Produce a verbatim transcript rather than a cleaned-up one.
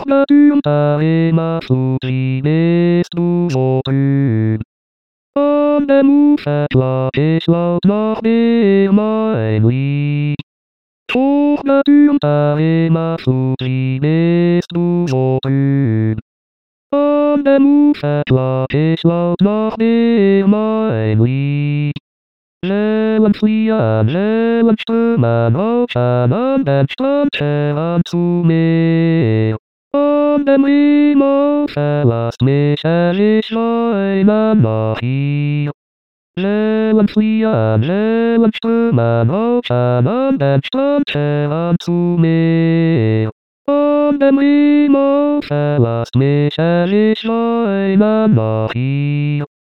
pamiętaj, masz uczyny z dużo trud. Ale muszę tracić lat na chwilę mojej. Pamiętaj, masz uczyny z dużo trud. Ale muszę tracić lat na chwilę mojej. Żyłem świjem, żyłem szturmem, oceanem, kształtem sumie. Ale mimo, że last myśli szlojnem na chwilę. Żyłem świjem, żyłem szturmem, oceanem, kształtem sumie. Ale mimo, że last myśli szlojnem na chwilę.